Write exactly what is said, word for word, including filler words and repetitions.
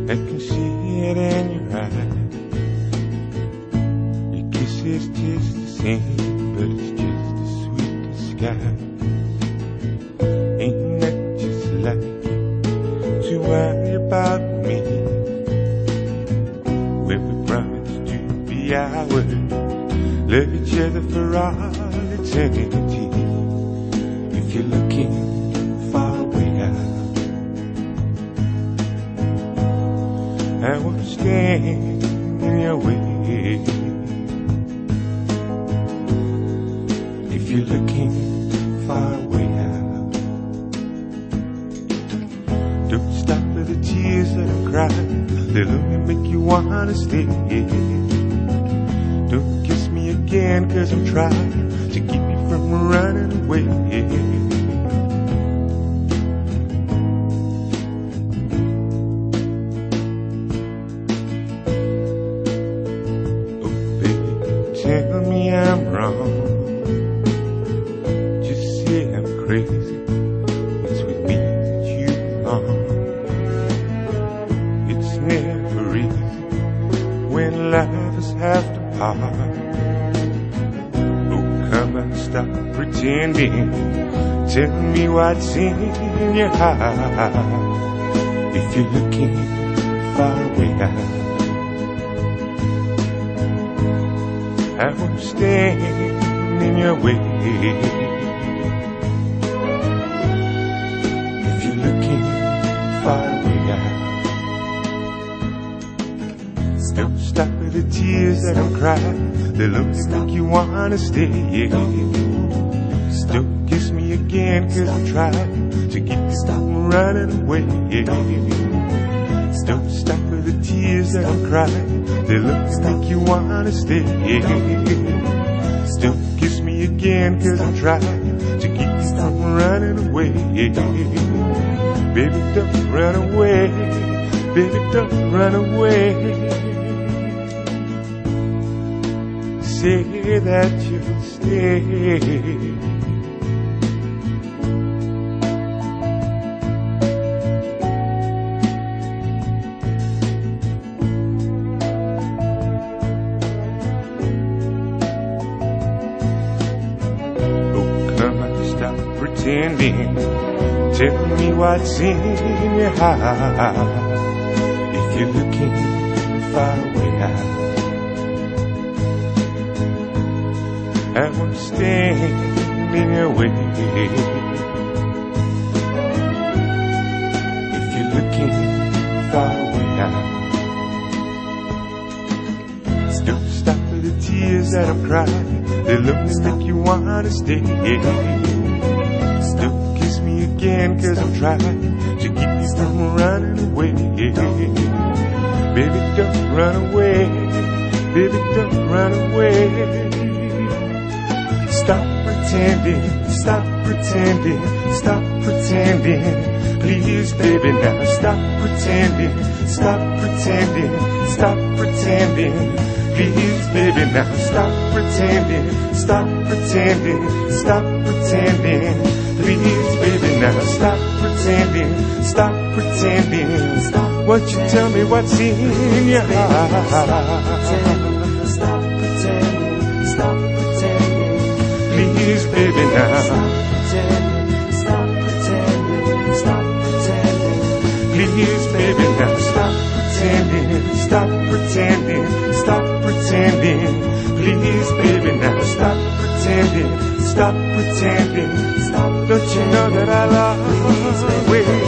I can see it in your eyes. Your kisses taste the same, but it's just the sweet disguise. Ain't that just like to worry about me? When we promised to be ours, love each other for all eternity. If you're looking far away out, I won't stand in your way. If you're looking far away out, don't stop for the tears that I'm crying. They'll only make you wanna stay. Don't kiss me again, cause I'm trying to keep you from running away. Tell me I'm wrong, just say I'm crazy. It's with me that you belong. It's never easy when lovers have to part. Oh, come on, stop pretending. Tell me what's in your heart. If you're looking far away out, I won't stand in your way. If you're looking far away out, don't stop with the tears that I'm crying. They'll only make you wanna stay. Don't kiss me again, cause I'm trying to keep you from running away. Don't stop with the tears that I'm crying. They'll only make you wanna stay. Don't kiss me again, cause I'm trying to keep you from running away. Baby, don't run away. Baby, don't run away. Say that you'll stay. Pretending, tell me what's in your heart. If you're looking far away out, I won't stand in your way. If you're looking far away out, don't stop for the tears that I'm crying. They'll only make you wanna stay. Don't kiss me again, cause I'm trying to keep you from running away. Baby, don't run away. Baby, don't run away. Stop pretending, stop pretending, stop pretending. Please, baby, now stop pretending, stop pretending, stop pretending. Please, baby, now stop pretending, stop pretending, stop pretending. Please, baby, now stop pretending, stop pretending. Stop. Won't you tell me what's in your heart? Stop pretending, stop pretending. Please, baby, now stop pretending, stop pretending, stop pretending. Please, baby, now stop pretending, stop pretending, stop pretending. Please, baby, now stop pretending, stop pretending. Stop. Don't you know that I love you?